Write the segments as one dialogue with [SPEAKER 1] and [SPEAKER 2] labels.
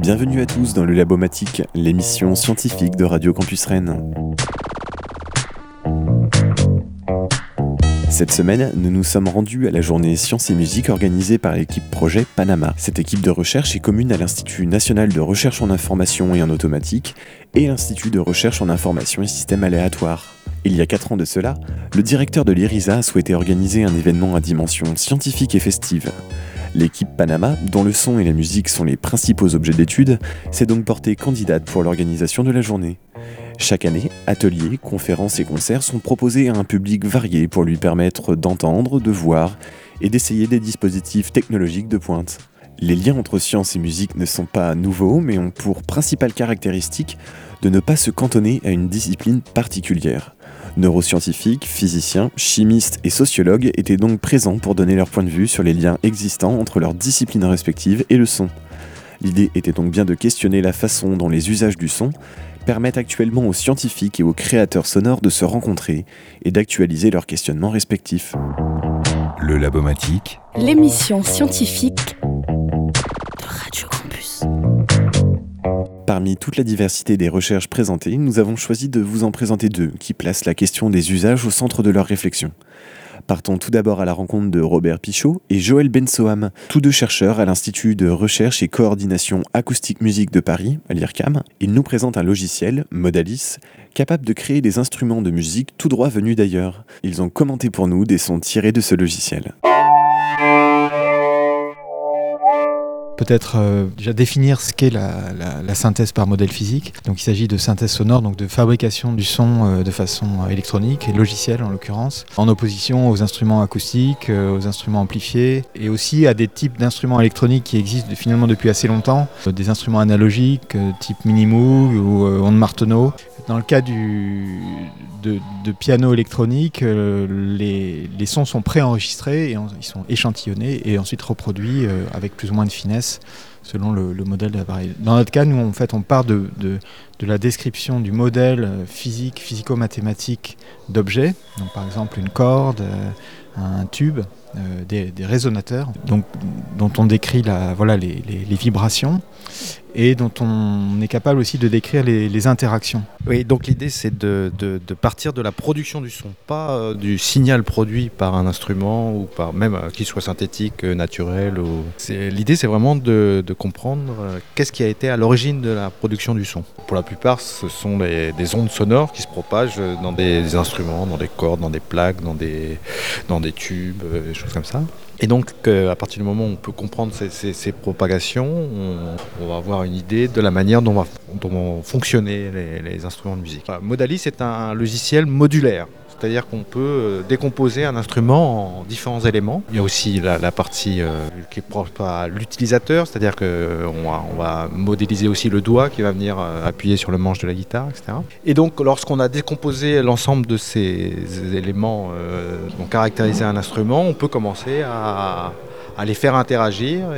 [SPEAKER 1] Bienvenue à tous dans le Labomatique, l'émission scientifique de Radio Campus Rennes. Cette semaine, nous nous sommes rendus à la journée Sciences et Musique organisée par l'équipe Projet Panama. Cette équipe de recherche est commune à l'Institut national de recherche en information et en automatique et l'Institut de recherche en information et systèmes aléatoires. Il y a 4 ans de cela, le directeur de l'IRISA a souhaité organiser un événement à dimension scientifique et festive. L'équipe Panama, dont le son et la musique sont les principaux objets d'étude, s'est donc portée candidate pour l'organisation de la journée. Chaque année, ateliers, conférences et concerts sont proposés à un public varié pour lui permettre d'entendre, de voir et d'essayer des dispositifs technologiques de pointe. Les liens entre science et musique ne sont pas nouveaux, mais ont pour principale caractéristique de ne pas se cantonner à une discipline particulière. Neuroscientifiques, physiciens, chimistes et sociologues étaient donc présents pour donner leur point de vue sur les liens existants entre leurs disciplines respectives et le son. L'idée était donc bien de questionner la façon dont les usages du son permettent actuellement aux scientifiques et aux créateurs sonores de se rencontrer et d'actualiser leurs questionnements respectifs.
[SPEAKER 2] Le Labomatique,
[SPEAKER 3] l'émission scientifique de Radio Campus.
[SPEAKER 1] Parmi toute la diversité des recherches présentées, nous avons choisi de vous en présenter 2 qui placent la question des usages au centre de leur réflexion. Partons tout d'abord à la rencontre de Robert Pichot et Joël Bensoham, tous 2 chercheurs à l'Institut de recherche et coordination acoustique-musique de Paris, à l'IRCAM. Ils nous présentent un logiciel, Modalis, capable de créer des instruments de musique tout droit venus d'ailleurs. Ils ont commenté pour nous des sons tirés de ce logiciel.
[SPEAKER 4] Peut-être déjà définir ce qu'est la synthèse par modèle physique. Donc il s'agit de synthèse sonore, donc de fabrication du son de façon électronique et logicielle en l'occurrence, en opposition aux instruments acoustiques, aux instruments amplifiés et aussi à des types d'instruments électroniques qui existent finalement depuis assez longtemps, des instruments analogiques type Minimoog ou ondes Martenot. Dans le cas de piano électronique, les sons sont préenregistrés et ils sont échantillonnés et ensuite reproduits avec plus ou moins de finesse selon le modèle de l'appareil. Dans notre cas, nous, en fait, on part de la description du modèle physique, physico-mathématique d'objets, donc par exemple une corde, un tube, des résonateurs, donc, dont on décrit les vibrations et dont on est capable aussi de décrire les interactions.
[SPEAKER 5] Oui, donc l'idée c'est de partir de la production du son, pas du signal produit par un instrument ou par même qu'il soit synthétique, naturel. L'idée c'est vraiment de comprendre qu'est-ce qui a été à l'origine de la production du son. Pour la plupart, ce sont des ondes sonores qui se propagent dans des instruments, dans des cordes, dans des plaques, dans des tubes, des choses comme ça. Et donc, à partir du moment où on peut comprendre ces propagations, on va avoir une idée de la manière dont vont fonctionner les instruments de musique. Modalis est un logiciel modulaire. C'est-à-dire qu'on peut décomposer un instrument en différents éléments. Il y a aussi la partie qui est propre à l'utilisateur, c'est-à-dire qu'on va modéliser aussi le doigt qui va venir appuyer sur le manche de la guitare, etc. Et donc, lorsqu'on a décomposé l'ensemble de ces éléments qui vont caractériser un instrument, on peut commencer à les faire interagir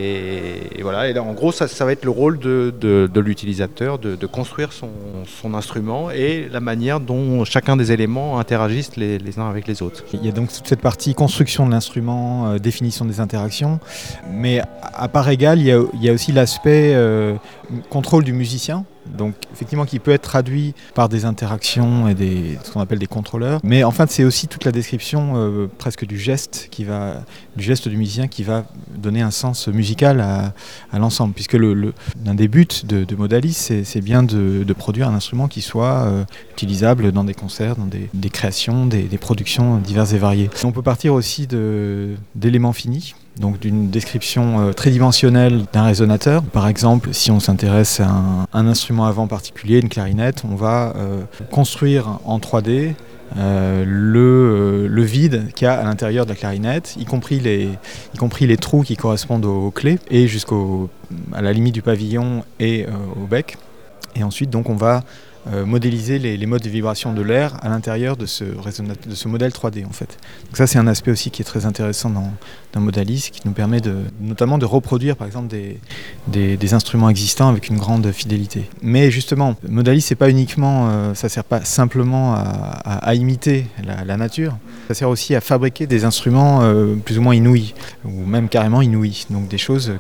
[SPEAKER 5] et voilà. Et là, en gros, ça va être le rôle de l'utilisateur de construire son instrument et la manière dont chacun des éléments interagissent les uns avec les autres.
[SPEAKER 4] Il y a donc toute cette partie construction de l'instrument, définition des interactions, mais à part égale, il y a aussi l'aspect contrôle du musicien. Donc effectivement qui peut être traduit par des interactions et ce qu'on appelle des contrôleurs, mais en fait c'est aussi toute la description presque du geste du musicien qui va donner un sens musical à l'ensemble, puisque l'un des buts de Modalis c'est bien de produire un instrument qui soit utilisable dans des concerts, dans des créations, des productions diverses et variées. On peut partir aussi d'éléments finis. Donc d'une description tridimensionnelle d'un résonateur. Par exemple, si on s'intéresse à un instrument à vent particulier, une clarinette, on va construire en 3D le vide qu'il y a à l'intérieur de la clarinette, y compris les trous qui correspondent aux clés et jusqu'à la limite du pavillon et au bec. Et ensuite, donc, on va modéliser les modes de vibration de l'air à l'intérieur de ce modèle 3D en fait. Donc ça c'est un aspect aussi qui est très intéressant dans Modalis, qui nous permet notamment de reproduire par exemple des instruments existants avec une grande fidélité. Mais justement, Modalis c'est pas uniquement, ça sert pas simplement à imiter la nature, ça sert aussi à fabriquer des instruments plus ou moins inouïs, ou même carrément inouïs, donc des choses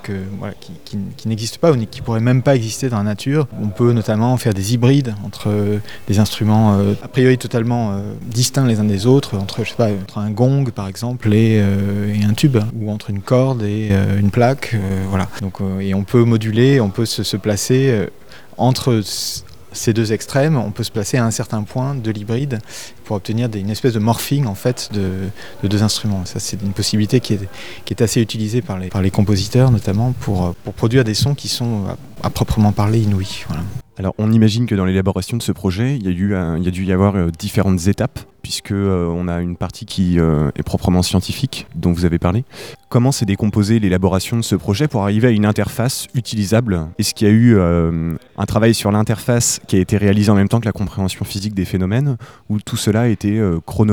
[SPEAKER 4] qui n'existent pas ou qui pourraient même pas exister dans la nature. On peut notamment faire des hybrides entre des instruments a priori totalement distincts les uns des autres, entre un gong par exemple et un tube, ou entre une corde et une plaque, voilà. Donc, et on peut moduler, on peut se placer entre ces deux extrêmes, on peut se placer à un certain point de l'hybride pour obtenir une espèce de morphing en fait de deux instruments. Ça c'est une possibilité qui est assez utilisée par les compositeurs notamment pour produire des sons qui sont à proprement parler inouïs. Voilà.
[SPEAKER 1] Alors on imagine que dans l'élaboration de ce projet, il y a dû y avoir différentes étapes, puisque on a une partie qui est proprement scientifique, dont vous avez parlé. Comment s'est décomposée l'élaboration de ce projet pour arriver à une interface utilisable ? Est-ce qu'il y a eu un travail sur l'interface qui a été réalisé en même temps que la compréhension physique des phénomènes, ou tout cela a été chronologique ?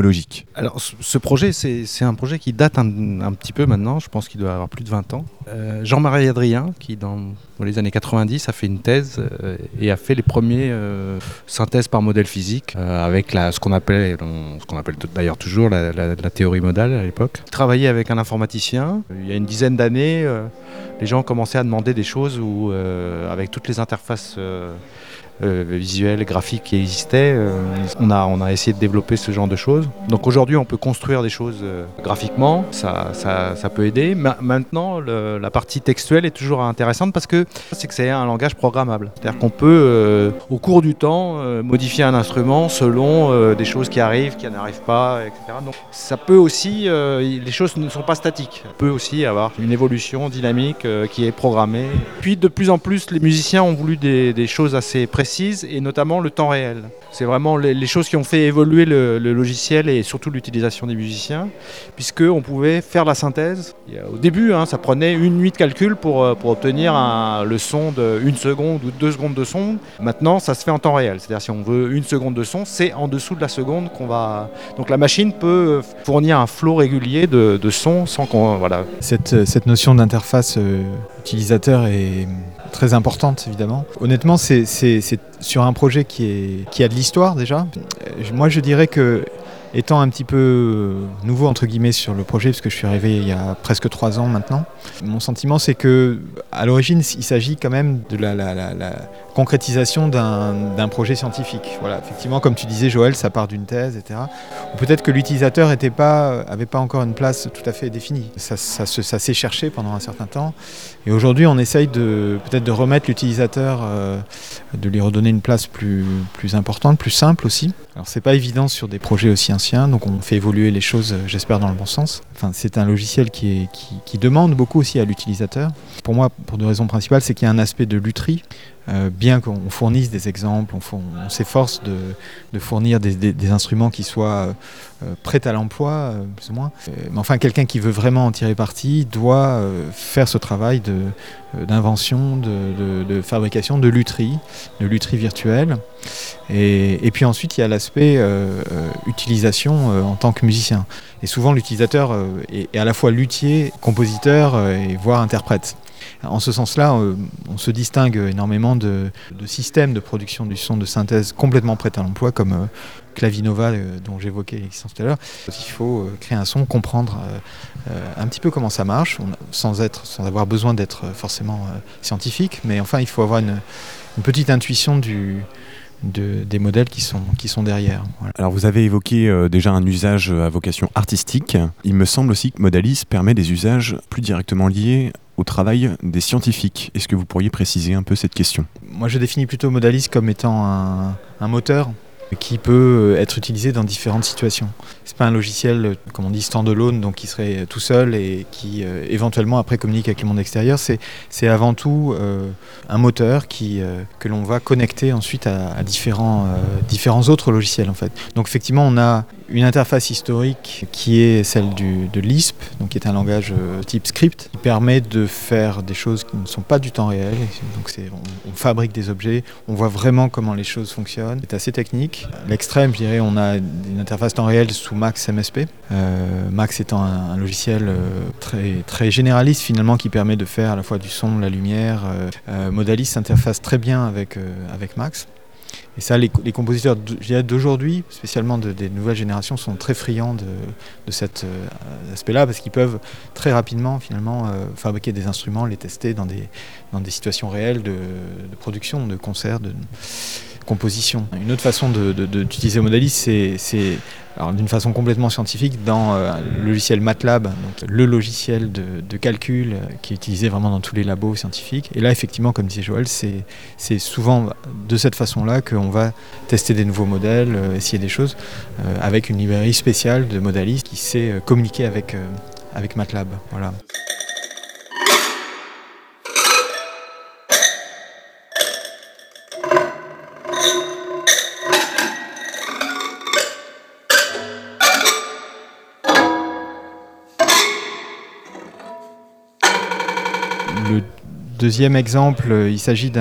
[SPEAKER 5] Alors ce projet, c'est un projet qui date un petit peu maintenant, je pense qu'il doit avoir plus de 20 ans. Jean-Marie Adrien, qui dans les années 90 a fait une thèse et a fait les premiers synthèses par modèle physique avec ce qu'on appelle d'ailleurs toujours la théorie modale à l'époque. Il travaillait avec un informaticien. Il y a une dizaine d'années, les gens commençaient à demander des choses où, avec toutes les interfaces visuelles, graphiques qui existaient, on a essayé de développer ce genre de choses. Donc aujourd'hui, on peut construire des choses graphiquement, ça peut aider. Maintenant, la partie textuelle est toujours intéressante parce que c'est un langage programmable. C'est-à-dire qu'on peut, au cours du temps, modifier un instrument selon des choses qui arrivent, qui n'arrivent pas, etc. Donc ça peut aussi, les choses ne sont pas statiques. On peut aussi avoir une évolution dynamique qui est programmée. Puis de plus en plus, les musiciens ont voulu des choses assez précises, et notamment le temps réel. C'est vraiment les choses qui ont fait évoluer le logiciel et surtout l'utilisation des musiciens, puisqu'on pouvait faire la synthèse. Au début, ça prenait une nuit de calcul pour obtenir le son de 1 seconde ou 2 secondes de son. Maintenant, ça se fait en temps réel. C'est-à-dire si on veut 1 seconde de son, c'est en dessous de la seconde qu'on va... Donc la machine peut fournir un flot régulier de son sans qu'on... Voilà.
[SPEAKER 4] Cette notion d'interface utilisateur est très importante évidemment. Honnêtement, c'est sur un projet qui a de l'histoire déjà. Moi je dirais que, étant un petit peu nouveau entre guillemets sur le projet, parce que je suis arrivé il y a presque 3 ans maintenant, mon sentiment c'est que à l'origine il s'agit quand même de la concrétisation d'un projet scientifique. Voilà, effectivement comme tu disais Joël, ça part d'une thèse, etc. Ou peut-être que l'utilisateur avait pas encore une place tout à fait définie. Ça s'est cherché pendant un certain temps, et aujourd'hui on essaye peut-être de remettre l'utilisateur, de lui redonner une place plus importante, plus simple aussi. Alors c'est pas évident sur des projets aussi anciens, donc on fait évoluer les choses, j'espère, dans le bon sens. Enfin, c'est un logiciel qui demande beaucoup aussi à l'utilisateur. Pour moi, pour 2 raisons principales, c'est qu'il y a un aspect de lutherie. Bien qu'on fournisse des exemples, on s'efforce de fournir des instruments qui soient prêts à l'emploi, plus ou moins. Mais enfin, quelqu'un qui veut vraiment en tirer parti doit faire ce travail d'invention, de fabrication, de lutherie virtuelle. Et puis ensuite, il y a l'aspect utilisation en tant que musicien. Et souvent, l'utilisateur est à la fois luthier, compositeur et voire interprète. En ce sens-là, on se distingue énormément de systèmes de production du son de synthèse complètement prêts à l'emploi, comme Clavinova, dont j'évoquais l'existence tout à l'heure. Il faut créer un son, comprendre un petit peu comment ça marche, sans avoir besoin d'être forcément scientifique, mais enfin, il faut avoir une petite intuition des modèles qui sont derrière. Voilà.
[SPEAKER 1] Alors vous avez évoqué déjà un usage à vocation artistique. Il me semble aussi que Modalis permet des usages plus directement liés au travail des scientifiques. Est-ce que vous pourriez préciser un peu cette question ?
[SPEAKER 4] Moi je définis plutôt Modalis comme étant un moteur qui peut être utilisé dans différentes situations. C'est pas un logiciel, comme on dit, standalone, donc qui serait tout seul et qui éventuellement après communique avec le monde extérieur. C'est avant tout un moteur que l'on va connecter ensuite à différents autres logiciels en fait. Donc effectivement on a une interface historique qui est celle de Lisp, donc qui est un langage type script, qui permet de faire des choses qui ne sont pas du temps réel. Donc on fabrique des objets, on voit vraiment comment les choses fonctionnent. C'est assez technique. À l'extrême, je dirais, on a une interface temps réel sous Max MSP. Max étant un logiciel très généraliste finalement, qui permet de faire à la fois du son, de la lumière. Modalis s'interface très bien avec Max. Et ça, les compositeurs d'aujourd'hui, spécialement des nouvelles générations, sont très friands de cet aspect-là, parce qu'ils peuvent très rapidement finalement fabriquer des instruments, les tester dans des situations réelles de production, de concert, de composition. Une autre façon d'utiliser Modalis, c'est alors d'une façon complètement scientifique dans le logiciel MATLAB, donc le logiciel de calcul qui est utilisé vraiment dans tous les labos scientifiques. Et là, effectivement, comme disait Joël, c'est souvent de cette façon-là qu'on va tester des nouveaux modèles, essayer des choses, avec une librairie spéciale de Modalis qui sait communiquer avec MATLAB. Voilà. Le deuxième exemple, il s'agit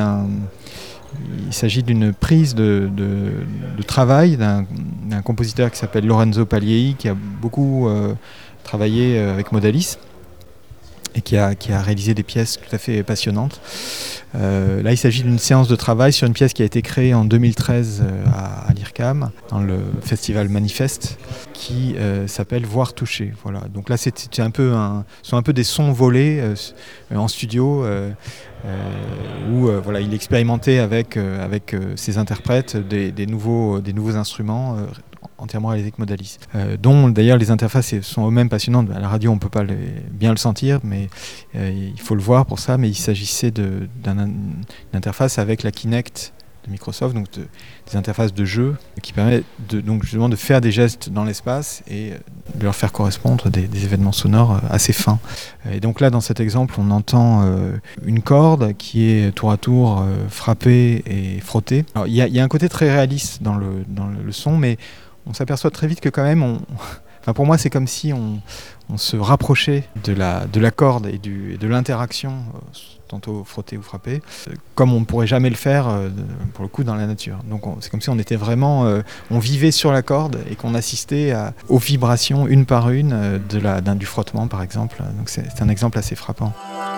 [SPEAKER 4] d'une prise de travail d'un compositeur qui s'appelle Lorenzo Pagliai, qui a beaucoup travaillé avec Modalis et qui a réalisé des pièces tout à fait passionnantes. Là, il s'agit d'une séance de travail sur une pièce qui a été créée en 2013 à l'IRCAM, dans le festival Manifeste, qui s'appelle Voir toucher. Voilà. Donc là, sont un peu des sons volés en studio, où voilà, il expérimentait avec ses interprètes des nouveaux instruments entièrement réalisés avec Modalis, dont d'ailleurs les interfaces sont eux-mêmes passionnantes. À la radio, on ne peut pas bien le sentir, mais il faut le voir pour ça. Mais il s'agissait d'une interface avec la Kinect de Microsoft, donc des interfaces de jeu qui permettent donc justement de faire des gestes dans l'espace et de leur faire correspondre des événements sonores assez fins. Et donc là, dans cet exemple, on entend une corde qui est tour à tour frappée et frottée. Alors, il y a un côté très réaliste dans le son, mais on s'aperçoit très vite que quand même, enfin pour moi, c'est comme si on se rapprochait de la corde et de l'interaction, tantôt frottée ou frappée, comme on ne pourrait jamais le faire pour le coup dans la nature. Donc c'est comme si on était vraiment, on vivait sur la corde et qu'on assistait aux vibrations une par une du frottement par exemple. Donc c'est un exemple assez frappant.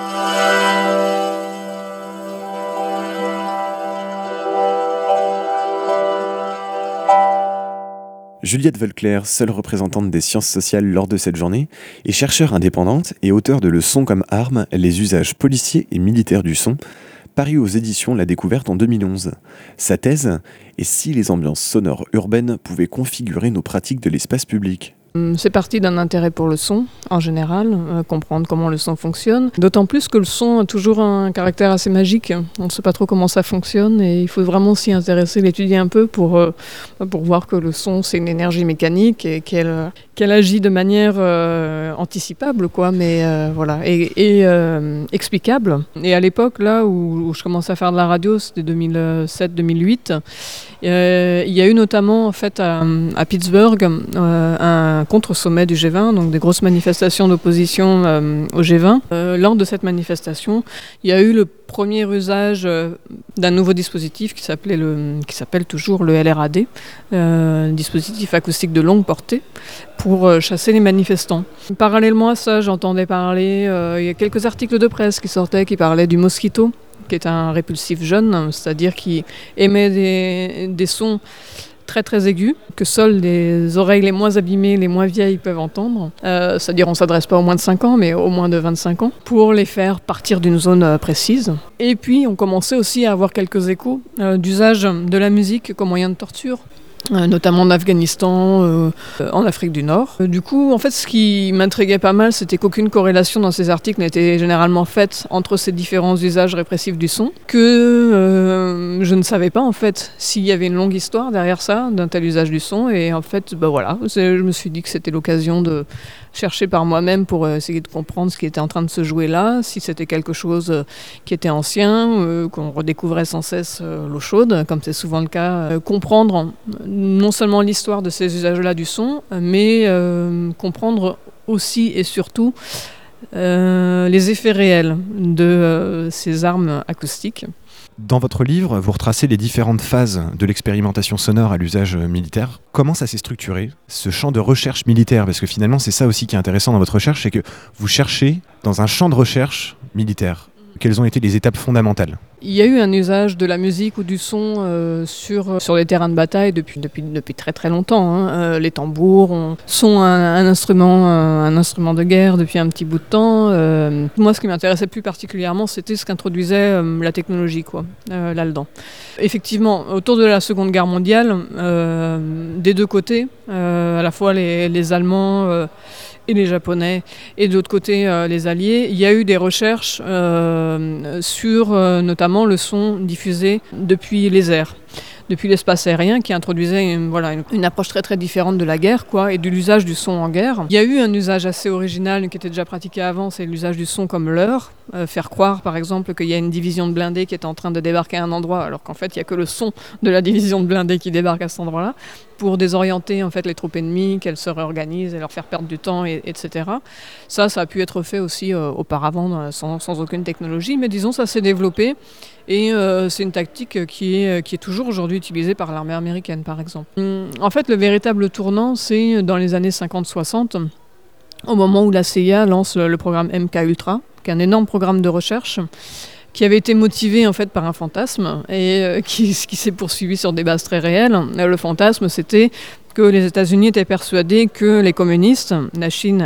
[SPEAKER 1] Juliette Volclair, seule représentante des sciences sociales lors de cette journée, est chercheure indépendante et auteure de Le son comme arme, les usages policiers et militaires du son, paru aux éditions La Découverte en 2011. Sa thèse est si les ambiances sonores urbaines pouvaient configurer nos pratiques de l'espace public.
[SPEAKER 6] C'est parti d'un intérêt pour le son, en général, comprendre comment le son fonctionne. D'autant plus que le son a toujours un caractère assez magique. On ne sait pas trop comment ça fonctionne et il faut vraiment s'y intéresser, l'étudier un peu pour voir que le son, c'est une énergie mécanique et qu'elle agit de manière anticipable, quoi, mais voilà, et explicable. Et à l'époque, là où je commençais à faire de la radio, c'était 2007-2008, il y a eu notamment en fait à Pittsburgh un contre-sommet du G20, donc des grosses manifestations d'opposition au G20. Lors de cette manifestation, il y a eu le premier usage d'un nouveau dispositif qui s'appelle toujours le LRAD, dispositif acoustique de longue portée, pour chasser les manifestants. Parallèlement à ça, j'entendais parler, il y a quelques articles de presse qui sortaient qui parlaient du mosquito, qui est un répulsif jeune, c'est-à-dire qui émet des sons très très aigus, que seules les oreilles les moins abîmées, les moins vieilles peuvent entendre. C'est-à-dire on ne s'adresse pas aux moins de 5 ans, mais aux moins de 25 ans, pour les faire partir d'une zone précise. Et puis on commençait aussi à avoir quelques échos d'usage de la musique comme moyen de torture. Notamment en Afghanistan, en Afrique du Nord. Du coup, en fait, ce qui m'intriguait pas mal, c'était qu'aucune corrélation dans ces articles n'était généralement faite entre ces différents usages répressifs du son, que je ne savais pas, en fait, s'il y avait une longue histoire derrière ça, d'un tel usage du son, et en fait, voilà, je me suis dit que c'était l'occasion de chercher par moi-même pour essayer de comprendre ce qui était en train de se jouer là, si c'était quelque chose qui était ancien, qu'on redécouvrait sans cesse l'eau chaude, comme c'est souvent le cas, comprendre non seulement l'histoire de ces usages-là du son, mais comprendre aussi et surtout les effets réels de ces armes acoustiques.
[SPEAKER 1] Dans votre livre, vous retracez les différentes phases de l'expérimentation sonore à l'usage militaire. Comment ça s'est structuré, ce champ de recherche militaire? Parce que finalement, c'est ça aussi qui est intéressant dans votre recherche, c'est que vous cherchez dans un champ de recherche militaire. Quelles ont été les étapes fondamentales?
[SPEAKER 6] Il y a eu un usage de la musique ou du son sur les terrains de bataille depuis très très longtemps. Hein. Les tambours sont un instrument de guerre depuis un petit bout de temps. Moi, ce qui m'intéressait plus particulièrement, c'était ce qu'introduisait la technologie là-dedans. Effectivement, autour de la Seconde Guerre mondiale, des deux côtés, à la fois les Allemands et les Japonais, et de l'autre côté les Alliés, il y a eu des recherches sur notamment le son diffusé depuis les airs, depuis l'espace aérien, qui introduisait une approche très très différente de la guerre et de l'usage du son en guerre. Il y a eu un usage assez original qui était déjà pratiqué avant, c'est l'usage du son comme leurre. Faire croire par exemple qu'il y a une division de blindés qui est en train de débarquer à un endroit alors qu'en fait il n'y a que le son de la division de blindés qui débarque à cet endroit-là pour désorienter en fait les troupes ennemies, qu'elles se réorganisent et leur faire perdre du temps, etc. Ça a pu être fait aussi auparavant sans aucune technologie, mais disons ça s'est développé et c'est une tactique qui est toujours aujourd'hui utilisée par l'armée américaine par exemple. En fait le véritable tournant c'est dans les années 50-60 au moment où la CIA lance le programme MK-Ultra, qui est un énorme programme de recherche qui avait été motivé en fait par un fantasme et qui s'est poursuivi sur des bases très réelles. Le fantasme, c'était que les États-Unis étaient persuadés que les communistes, la Chine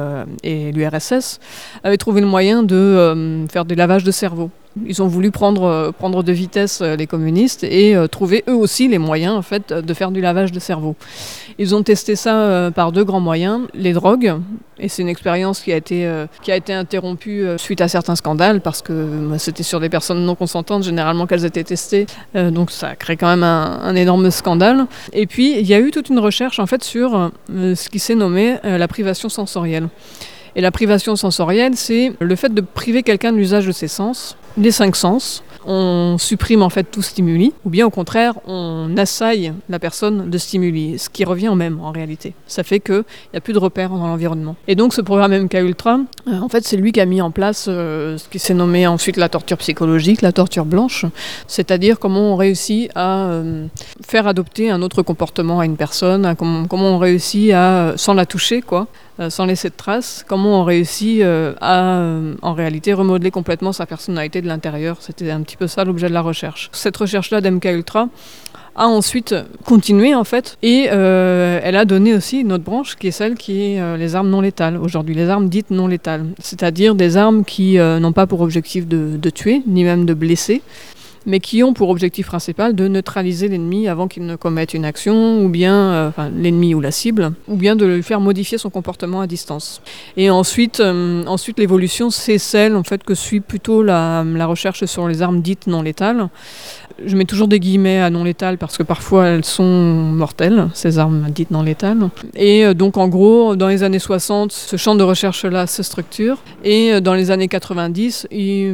[SPEAKER 6] et l'URSS, avaient trouvé le moyen de faire des lavages de cerveau. Ils ont voulu prendre de vitesse les communistes et trouver eux aussi les moyens en fait, de faire du lavage de cerveau. Ils ont testé ça par deux grands moyens, les drogues, et c'est une expérience qui a été interrompue suite à certains scandales parce que c'était sur des personnes non consentantes généralement qu'elles étaient testées, donc ça a créé quand même un énorme scandale. Et puis il y a eu toute une recherche en fait sur ce qui s'est nommé la privation sensorielle. Et la privation sensorielle, c'est le fait de priver quelqu'un de l'usage de ses sens, les 5 sens. On supprime en fait tout stimuli, ou bien au contraire, on assaille la personne de stimuli, ce qui revient au même en réalité. Ça fait qu'il n'y a plus de repères dans l'environnement. Et donc ce programme MK-Ultra, en fait c'est lui qui a mis en place ce qui s'est nommé ensuite la torture psychologique, la torture blanche, c'est-à-dire comment on réussit à faire adopter un autre comportement à une personne, comment on réussit à, sans la toucher sans laisser de traces, comment on réussit à, en réalité, remodeler complètement sa personnalité de l'intérieur. C'était un petit peu ça l'objet de la recherche. Cette recherche-là d'MK-Ultra a ensuite continué, en fait, et elle a donné aussi une autre branche, qui est celle qui est les armes non létales, aujourd'hui, les armes dites non létales, c'est-à-dire des armes qui n'ont pas pour objectif de tuer, ni même de blesser, mais qui ont pour objectif principal de neutraliser l'ennemi avant qu'il ne commette une action, ou bien l'ennemi ou la cible, ou bien de lui faire modifier son comportement à distance. Et ensuite l'évolution, c'est celle en fait, que suit plutôt la recherche sur les armes dites non létales. Je mets toujours des guillemets à non létales parce que parfois elles sont mortelles, ces armes dites non létales. Et donc en gros, dans les années 60, ce champ de recherche-là se structure. Et dans les années 90, il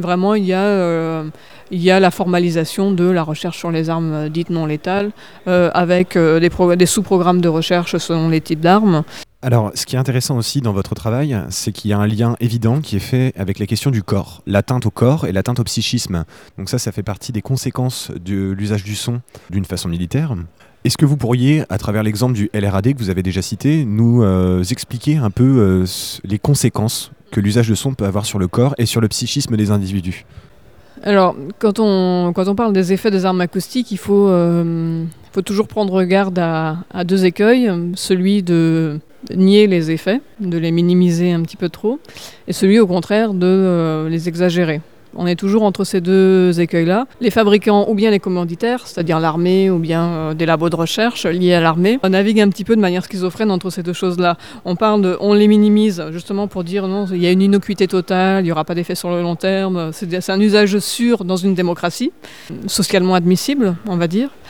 [SPEAKER 6] y a la formalisation de la recherche sur les armes dites non létales avec des sous-programmes de recherche selon les types d'armes.
[SPEAKER 1] Alors, ce qui est intéressant aussi dans votre travail, c'est qu'il y a un lien évident qui est fait avec la question du corps, l'atteinte au corps et l'atteinte au psychisme. Donc ça fait partie des conséquences de l'usage du son d'une façon militaire. Est-ce que vous pourriez, à travers l'exemple du LRAD que vous avez déjà cité, nous expliquer un peu les conséquences que l'usage de son peut avoir sur le corps et sur le psychisme des individus ?
[SPEAKER 6] Alors, quand on parle des effets des armes acoustiques, il faut toujours prendre garde à deux écueils. Celui de nier les effets, de les minimiser un petit peu trop, et celui au contraire de les exagérer. On est toujours entre ces deux écueils-là. Les fabricants ou bien les commanditaires, c'est-à-dire l'armée ou bien des labos de recherche liés à l'armée, naviguent un petit peu de manière schizophrène entre ces deux choses-là. On les minimise justement pour dire non, il y a une innocuité totale, il n'y aura pas d'effet sur le long terme. C'est un usage sûr dans une démocratie, socialement admissible, on va dire.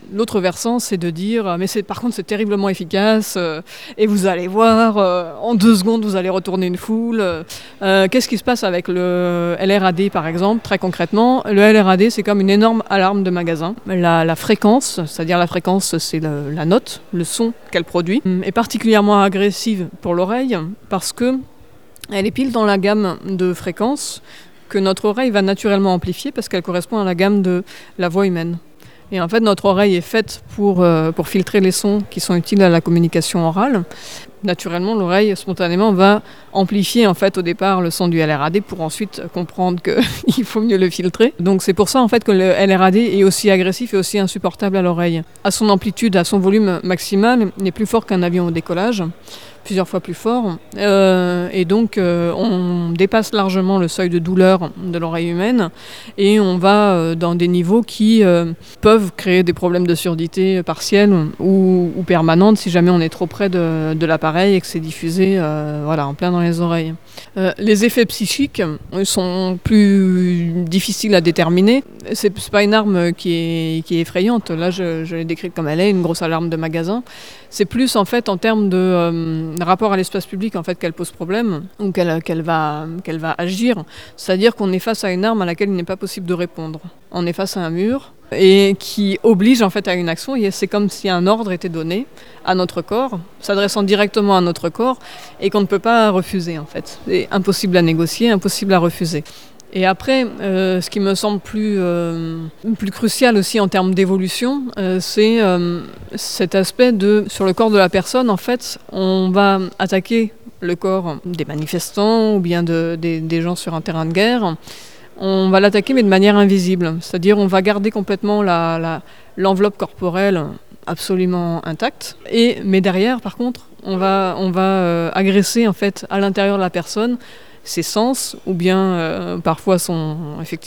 [SPEAKER 6] L'autre versant, c'est de dire mais par contre c'est terriblement efficace et vous allez voir, en 2 secondes vous allez retourner une foule. Qu'est-ce qui se passe avec le LRAD par exemple? Très concrètement, le LRAD c'est comme une énorme alarme de magasin. La fréquence, c'est-à-dire la fréquence c'est la note, le son qu'elle produit, est particulièrement agressive pour l'oreille parce que elle est pile dans la gamme de fréquences que notre oreille va naturellement amplifier parce qu'elle correspond à la gamme de la voix humaine. Et en fait, notre oreille est faite pour filtrer les sons qui sont utiles à la communication orale. Naturellement, l'oreille, spontanément, va amplifier en fait, au départ le son du LRAD pour ensuite comprendre qu'il faut mieux le filtrer. Donc c'est pour ça en fait, que le LRAD est aussi agressif et aussi insupportable à l'oreille. À son amplitude, à son volume maximal, il est plus fort qu'un avion au décollage, plusieurs fois plus fort. Et donc, on dépasse largement le seuil de douleur de l'oreille humaine et on va dans des niveaux qui peuvent créer des problèmes de surdité partielle ou permanente si jamais on est trop près de l'appareil et que c'est diffusé en plein dans les oreilles. Les effets psychiques sont plus difficiles à déterminer. C'est pas une arme qui est effrayante. Là, je l'ai décrite comme elle est, une grosse alarme de magasin. C'est plus en fait en termes de rapport à l'espace public en fait qu'elle pose problème ou qu'elle va agir. C'est-à-dire qu'on est face à une arme à laquelle il n'est pas possible de répondre. On est face à un mur et qui oblige en fait à une action. Et c'est comme si un ordre était donné à notre corps, s'adressant directement à notre corps et qu'on ne peut pas refuser en fait. C'est impossible à négocier, impossible à refuser. Et après, ce qui me semble plus crucial aussi en termes d'évolution, c'est cet aspect sur le corps de la personne, en fait, on va attaquer le corps des manifestants ou bien des gens sur un terrain de guerre. On va l'attaquer mais de manière invisible, c'est-à-dire on va garder complètement l'enveloppe corporelle absolument intacte. Mais derrière, par contre, on va agresser en fait à l'intérieur de la personne ses sens ou bien parfois son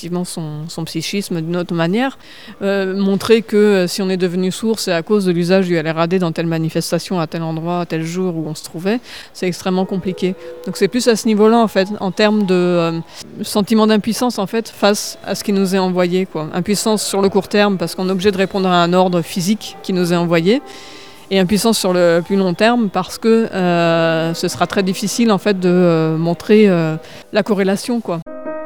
[SPEAKER 6] psychisme d'une autre manière. Montrer que si on est devenu sourd, c'est à cause de l'usage du LRAD dans telle manifestation, à tel endroit, à tel jour où on se trouvait, c'est extrêmement compliqué. Donc c'est plus à ce niveau-là en fait, en termes de sentiment d'impuissance en fait, face à ce qui nous est envoyé, quoi. Impuissance sur le court terme parce qu'on est obligé de répondre à un ordre physique qui nous est envoyé. Et impuissance sur le plus long terme parce que ce sera très difficile en fait de montrer la corrélation, quoi.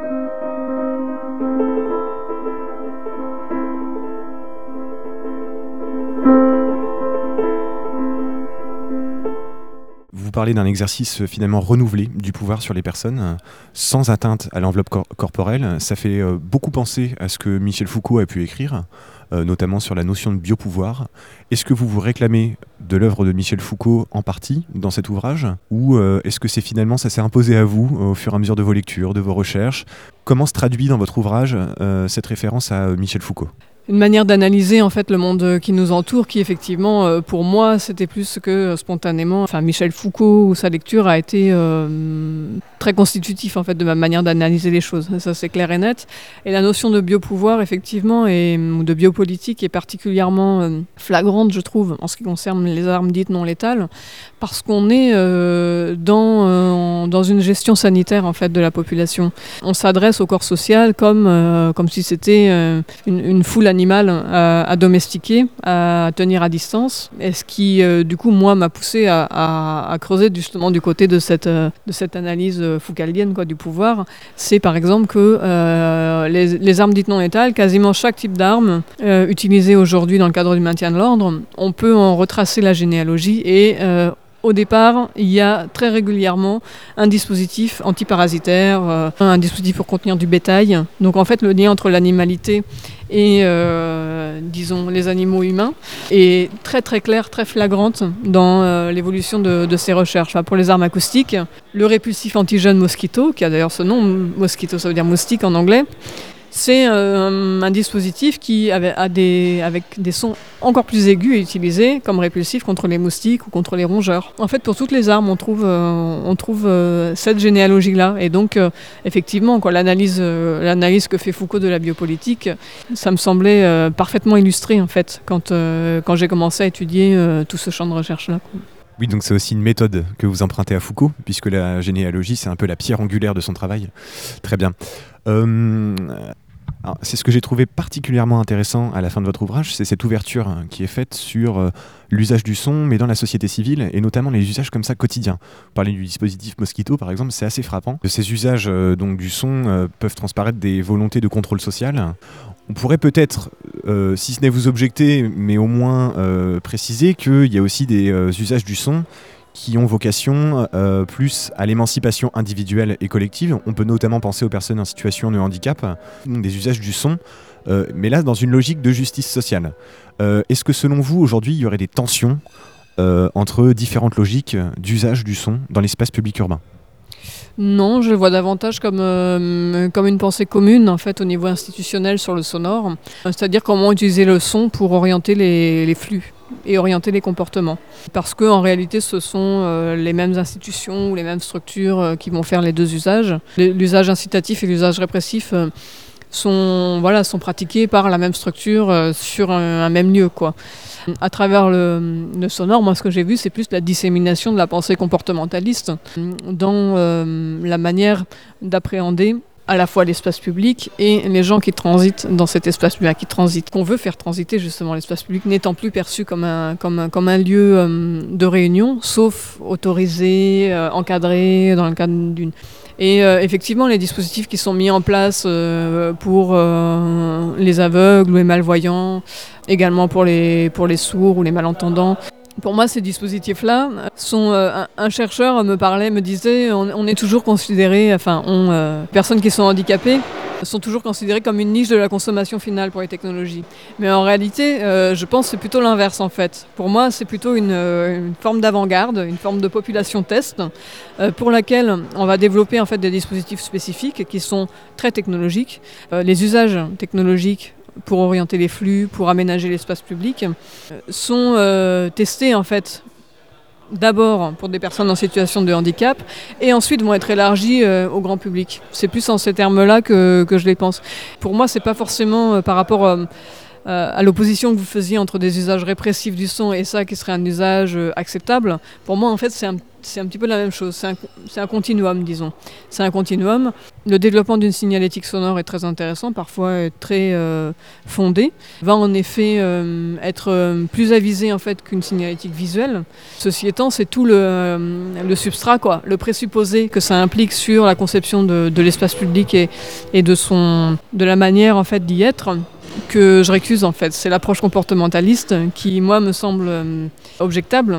[SPEAKER 1] Vous parlez d'un exercice finalement renouvelé du pouvoir sur les personnes, sans atteinte à l'enveloppe corporelle. Ça fait beaucoup penser à ce que Michel Foucault a pu écrire, notamment sur la notion de biopouvoir. Est-ce que vous vous réclamez de l'œuvre de Michel Foucault en partie dans cet ouvrage, ou est-ce que ça s'est imposé à vous au fur et à mesure de vos lectures, de vos recherches? Comment se traduit dans votre ouvrage cette référence à Michel Foucault?
[SPEAKER 6] Une manière d'analyser en fait le monde qui nous entoure, qui effectivement pour moi c'était plus que spontanément. Enfin, Michel Foucault ou sa lecture a été très constitutif en fait de ma manière d'analyser les choses. Ça c'est clair et net. Et la notion de biopouvoir effectivement ou de biopolitique est particulièrement flagrante, je trouve, en ce qui concerne les armes dites non létales, parce qu'on est dans une gestion sanitaire en fait de la population. On s'adresse au corps social comme si c'était une foule animal à domestiquer, à tenir à distance. Et ce qui, du coup, moi, m'a poussé à creuser justement du côté de cette analyse foucaldienne du pouvoir, c'est par exemple que les armes dites non létales, quasiment chaque type d'arme utilisée aujourd'hui dans le cadre du maintien de l'ordre, on peut en retracer la généalogie et au départ, il y a très régulièrement un dispositif antiparasitaire, un dispositif pour contenir du bétail. Donc en fait, le lien entre l'animalité et, disons, les animaux humains est très très clair, très flagrante dans l'évolution de ces recherches. Enfin, pour les armes acoustiques, le répulsif antigène Mosquito, qui a d'ailleurs ce nom, Mosquito ça veut dire moustique en anglais, c'est un dispositif qui, avec des sons encore plus aigus, est utilisé comme répulsif contre les moustiques ou contre les rongeurs. En fait, pour toutes les armes, on trouve cette généalogie-là. Et donc, effectivement, l'analyse que fait Foucault de la biopolitique, ça me semblait parfaitement illustré, en fait, quand j'ai commencé à étudier tout ce champ de recherche-là.
[SPEAKER 1] Oui, donc c'est aussi une méthode que vous empruntez à Foucault, puisque la généalogie, c'est un peu la pierre angulaire de son travail. Très bien. Alors, c'est ce que j'ai trouvé particulièrement intéressant à la fin de votre ouvrage, c'est cette ouverture qui est faite sur l'usage du son, mais dans la société civile, et notamment les usages comme ça quotidiens. Vous parlez du dispositif Mosquito, par exemple, c'est assez frappant. Ces usages donc, du son peuvent transparaître des volontés de contrôle social. On pourrait peut-être, si ce n'est vous objecter, mais au moins préciser qu'il y a aussi des usages du son qui ont vocation plus à l'émancipation individuelle et collective. On peut notamment penser aux personnes en situation de handicap, donc des usages du son, mais là dans une logique de justice sociale. Est-ce que selon vous, aujourd'hui, il y aurait des tensions entre différentes logiques d'usage du son dans l'espace public urbain ?
[SPEAKER 6] Non, je le vois davantage comme une pensée commune en fait, au niveau institutionnel sur le sonore, c'est-à-dire comment utiliser le son pour orienter les flux et orienter les comportements. Parce qu'en réalité, ce sont les mêmes institutions ou les mêmes structures qui vont faire les deux usages. L'usage incitatif et l'usage répressif sont pratiqués par la même structure sur un même lieu, quoi. À travers le sonore, moi, ce que j'ai vu, c'est plus la dissémination de la pensée comportementaliste dans la manière d'appréhender à la fois l'espace public et les gens qui transitent dans cet espace public, qu'on veut faire transiter justement l'espace public, n'étant plus perçu comme un lieu de réunion, sauf autorisé, encadré dans le cadre d'une... Et effectivement, les dispositifs qui sont mis en place pour les aveugles ou les malvoyants, également pour les sourds ou les malentendants, pour moi, ces dispositifs-là sont... un chercheur me disait, on est toujours considéré, personnes qui sont handicapées sont toujours considérées comme une niche de la consommation finale pour les technologies. Mais en réalité, je pense que c'est plutôt l'inverse en fait. Pour moi, c'est plutôt une forme d'avant-garde, une forme de population test pour laquelle on va développer en fait des dispositifs spécifiques qui sont très technologiques. Les usages technologiques pour orienter les flux, pour aménager l'espace public, sont testés en fait d'abord pour des personnes en situation de handicap et ensuite vont être élargis au grand public. C'est plus en ces termes-là que je les pense. Pour moi, c'est pas forcément par rapport à l'opposition que vous faisiez entre des usages répressifs du son et ça qui serait un usage acceptable. Pour moi, en fait, c'est un petit peu la même chose. C'est un continuum, disons. C'est un continuum. Le développement d'une signalétique sonore est très intéressant, parfois très fondé. Va en effet être plus avisé en fait qu'une signalétique visuelle. Ceci étant, c'est tout le substrat, quoi, le présupposé que ça implique sur la conception de l'espace public et de la manière en fait d'y être, que je récuse en fait. C'est l'approche comportementaliste qui, moi, me semble objectable.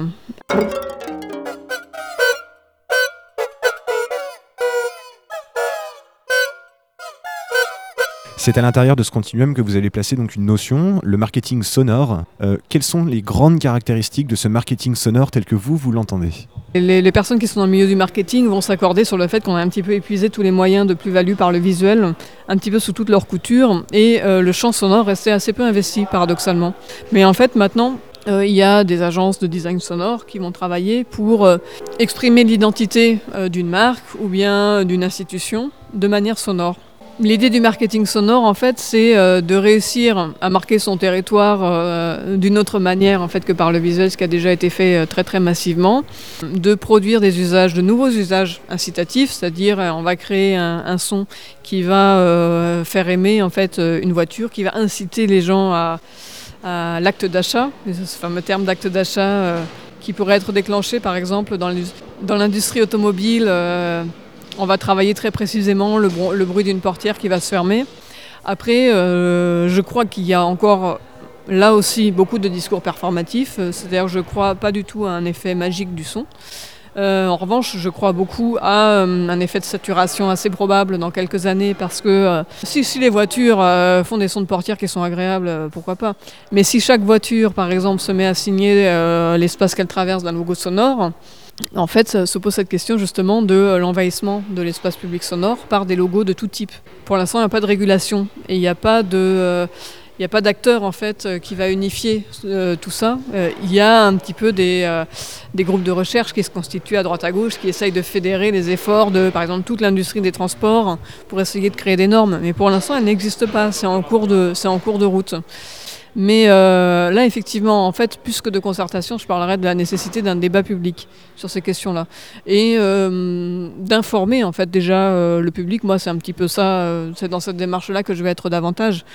[SPEAKER 1] C'est à l'intérieur de ce continuum que vous avez placé donc une notion, le marketing sonore. Quelles sont les grandes caractéristiques de ce marketing sonore tel que vous l'entendez ?
[SPEAKER 6] Les personnes qui sont dans le milieu du marketing vont s'accorder sur le fait qu'on a un petit peu épuisé tous les moyens de plus-value par le visuel, un petit peu sous toute leur couture, et le champ sonore restait assez peu investi, paradoxalement. Mais en fait, maintenant, il y a des agences de design sonore qui vont travailler pour exprimer l'identité d'une marque ou bien d'une institution de manière sonore. L'idée du marketing sonore, en fait, c'est de réussir à marquer son territoire d'une autre manière en fait, que par le visuel, ce qui a déjà été fait très très massivement, de produire de nouveaux usages incitatifs, c'est-à-dire on va créer un son qui va faire aimer en fait, une voiture, qui va inciter les gens à l'acte d'achat, ce fameux terme d'acte d'achat qui pourrait être déclenché par exemple dans l'industrie automobile. On va travailler très précisément le bruit d'une portière qui va se fermer. Après, je crois qu'il y a encore là aussi beaucoup de discours performatifs, c'est-à-dire je ne crois pas du tout à un effet magique du son. En revanche, je crois beaucoup à un effet de saturation assez probable dans quelques années parce que si les voitures font des sons de portière qui sont agréables, pourquoi pas. Mais si chaque voiture, par exemple, se met à signer l'espace qu'elle traverse d'un logo sonore, en fait, se pose cette question justement de l'envahissement de l'espace public sonore par des logos de tout type. Pour l'instant, il n'y a pas de régulation et il n'y a pas d'acteur en fait qui va unifier tout ça. Il y a un petit peu des groupes de recherche qui se constituent à droite à gauche, qui essayent de fédérer les efforts de, par exemple, toute l'industrie des transports pour essayer de créer des normes. Mais pour l'instant, elles n'existent pas. C'est en cours de route. Mais là, effectivement, en fait, plus que de concertation, je parlerais de la nécessité d'un débat public sur ces questions-là. Et d'informer, en fait, déjà le public. Moi, c'est un petit peu ça, c'est dans cette démarche-là que je vais être davantage,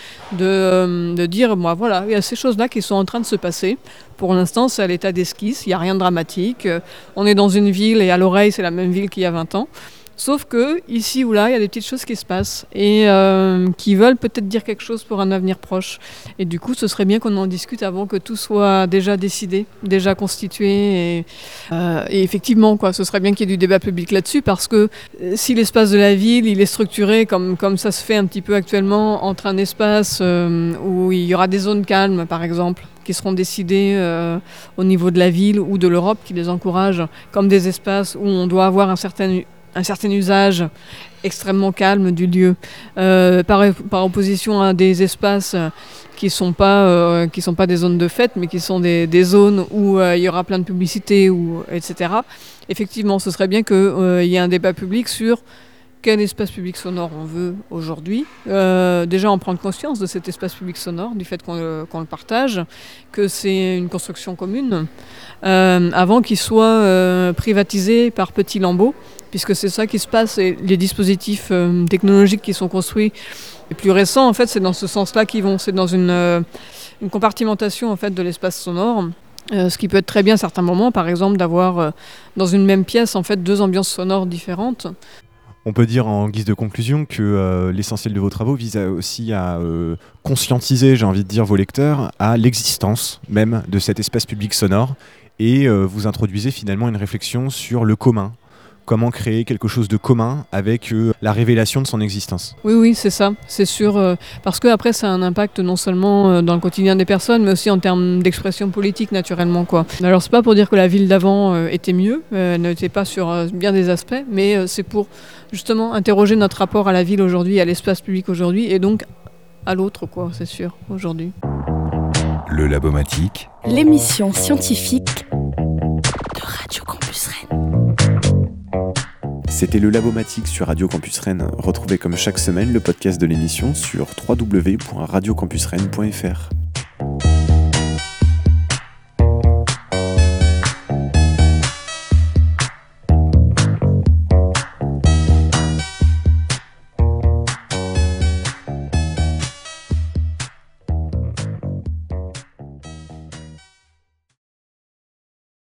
[SPEAKER 6] de dire, moi, voilà, il y a ces choses-là qui sont en train de se passer. Pour l'instant, c'est à l'état d'esquisse, il n'y a rien de dramatique. On est dans une ville et à l'oreille, c'est la même ville qu'il y a 20 ans. Sauf que, ici ou là, il y a des petites choses qui se passent et qui veulent peut-être dire quelque chose pour un avenir proche. Et du coup, ce serait bien qu'on en discute avant que tout soit déjà décidé, déjà constitué. Et effectivement, quoi, ce serait bien qu'il y ait du débat public là-dessus parce que si l'espace de la ville, il est structuré comme ça se fait un petit peu actuellement entre un espace où il y aura des zones calmes, par exemple, qui seront décidées au niveau de la ville ou de l'Europe, qui les encouragent, comme des espaces où on doit avoir un certain usage extrêmement calme du lieu, par opposition à des espaces qui sont pas des zones de fête, mais qui sont des zones où il y aura plein de publicité, etc. Effectivement, ce serait bien qu'il y ait un débat public sur quel espace public sonore on veut aujourd'hui. Déjà, en prendre conscience de cet espace public sonore, du fait qu'on le partage, que c'est une construction commune, avant qu'il soit privatisé par petits lambeaux, puisque c'est ça qui se passe, et les dispositifs technologiques qui sont construits les plus récents, en fait, c'est dans ce sens-là qu'ils vont. C'est dans une compartimentation en fait, de l'espace sonore. Ce qui peut être très bien à certains moments, par exemple, d'avoir dans une même pièce en fait, 2 ambiances sonores différentes.
[SPEAKER 1] On peut dire en guise de conclusion que l'essentiel de vos travaux vise aussi à conscientiser, j'ai envie de dire, vos lecteurs à l'existence même de cet espace public sonore et vous introduisez finalement une réflexion sur le commun. Comment créer quelque chose de commun avec la révélation de son existence.
[SPEAKER 6] Oui, c'est ça, c'est sûr. Parce qu'après, ça a un impact non seulement dans le quotidien des personnes, mais aussi en termes d'expression politique, naturellement, quoi. Alors, c'est pas pour dire que la ville d'avant était mieux, n'était pas sur bien des aspects, mais c'est pour justement interroger notre rapport à la ville aujourd'hui, à l'espace public aujourd'hui, et donc à l'autre, quoi, c'est sûr, aujourd'hui.
[SPEAKER 2] Le Labomatique.
[SPEAKER 3] L'émission scientifique de Radio Campus Rennes.
[SPEAKER 1] C'était le Labomatique sur Radio Campus Rennes. Retrouvez comme chaque semaine le podcast de l'émission sur www.radiocampusrennes.fr.